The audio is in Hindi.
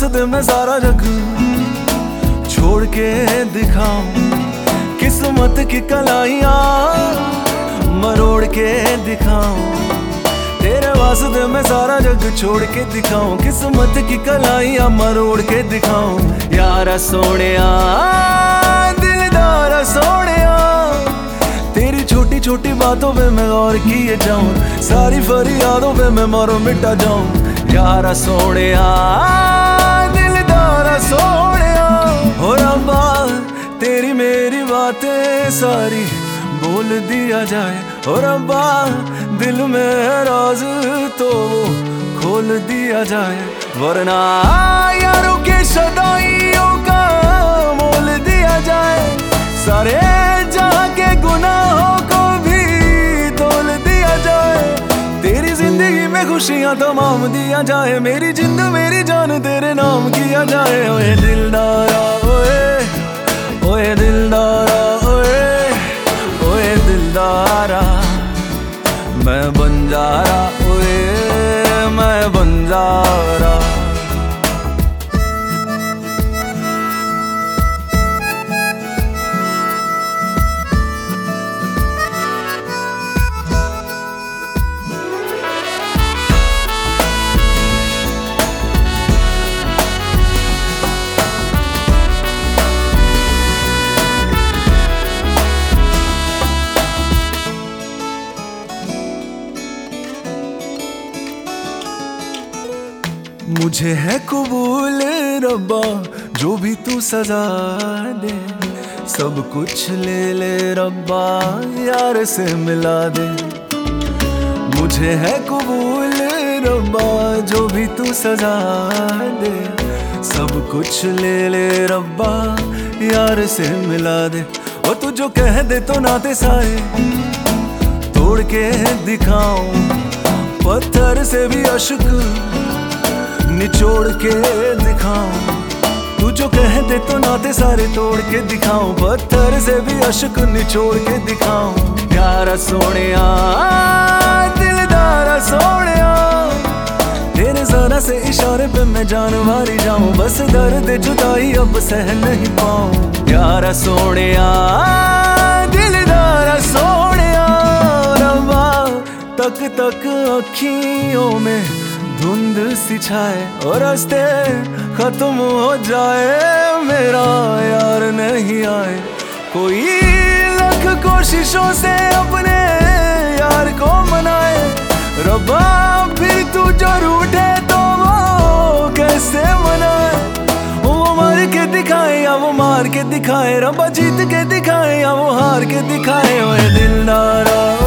वास्ते मैं सारा जग छोड़ के दिखाऊं, किस्मत की कलाइयां मरोड़ के दिखाऊं। तेरे वास्ते मैं सारा जग छोड़ के दिखाऊं, किस्मत की कलाइयां मरोड़ के दिखाऊं। यारा सोनिया दिलदारा सोनिया, तेरी छोटी छोटी बातों पे मैं गौर किए जाऊं, सारी फरियादों पे मैं मारो मिटा जाऊं। यारा सोनिया दिलदारा सोनिया, हो रब्बा तेरी मेरी बातें सारी बोल दिया जाए। हो रब्बा दिल में राज तो खोल दिया जाए, वरना यारों के सदाइयों का मोल दिया जाए। सारे जहां के गुनाहों को भी तोल दिया जाए, तेरी जिंदगी में खुशियां तमाम दिया जाए। मेरी जिंद मेरी जान तेरे नाम किया जाए। ओए दिलदारा ओए, ओए दिलदारा ओए, ओए दिलदारा मैं बंजारा, ओए मैं बंजारा। मुझे है कबूल रब्बा जो भी तू सजा दे, सब कुछ ले ले रब्बा यार से मिला दे। मुझे है कबूल रब्बा जो भी तू सजा दे, सब कुछ ले ले रब्बा यार से मिला दे। और तू जो कह दे तो नाते सारे तोड़ के दिखाऊं, पत्थर से भी अश्क निचोड़ के दिखाऊं। तू जो कह दे तो नाते सारे तोड़ के दिखाऊं, पत्थर से भी अश्क निचोड़ के दिखाऊं। यारा सोनिया दिलदारा सोनिया, तेरे जरा से इशारे पे मैं जान मारी जाऊं, बस दर्द जुदाई अब सह नहीं पाऊं। यारा सोनिया दिलदारा सोनिया, रब्बा तक तक अखियों में धुंध सी छाए और रास्ते खत्म हो जाए, मेरा यार नहीं आए। कोई लाख कोशिशों से अपने यार को मनाए, रब्बा फिर तू जो रूठे तो वो कैसे मनाए। वो मर के दिखाए या वो मार के दिखाए, रब्बा जीत के दिखाए या वो हार के दिखाए। ओए दिलदारा